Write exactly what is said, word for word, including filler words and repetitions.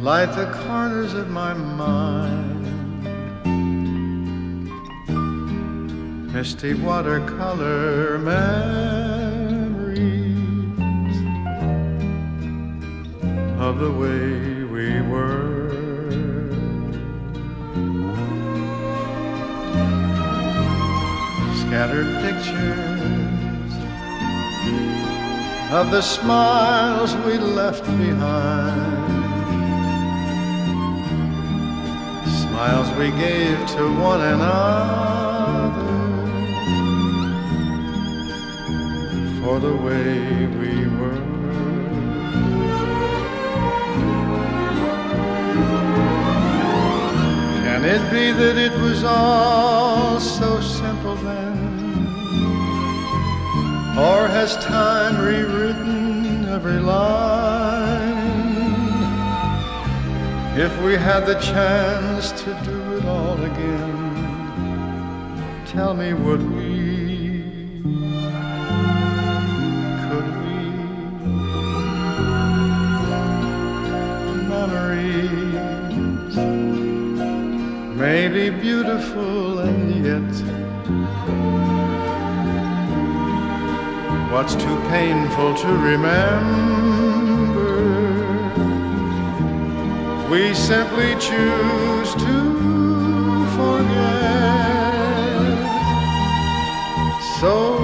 light the corners of my mind. Misty watercolor memories of the way we were. Scattered pictures of the smiles we left behind, smiles we gave to one another for the way we were. Can it be that it was all so simple then? Or has time rewritten every line? If we had the chance to do it all again, tell me, would we? Could we? Memories may be beautiful and yet what's too painful to remember, we simply choose to forget. So